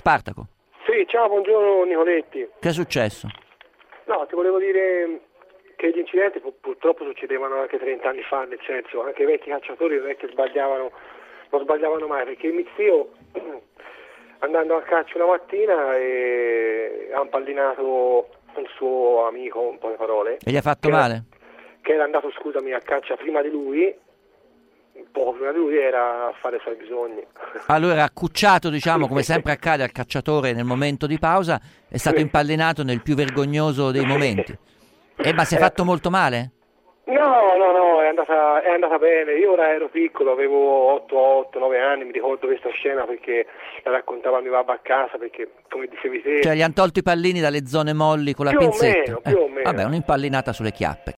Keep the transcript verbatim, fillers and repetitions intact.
Spartaco. Sì, ciao, buongiorno Nicoletti. Che è successo? No, ti volevo dire che gli incidenti pu- purtroppo succedevano anche trenta anni fa, nel senso, anche i vecchi calciatori non è che sbagliavano, non sbagliavano mai, perché mio zio, andando a calcio una mattina, e ha impallinato un suo amico, in poche parole. E gli ha fatto che male? Era, che era andato, scusami, a caccia prima di lui, poco prima di lui era a fare i suoi bisogni. Allora, accucciato, diciamo, come sempre accade al calciatore nel momento di pausa, è stato impallinato nel più vergognoso dei momenti. Eh, ma si è fatto molto male? No, no, no, è andata, è andata bene. Io ora ero piccolo, avevo otto nove anni, mi ricordo questa scena perché la raccontava mio papà a casa, perché come dicevi te... Cioè gli hanno tolto i pallini dalle zone molli con la più o pinzetta? meno, più o meno. Vabbè, un'impallinata sulle chiappe.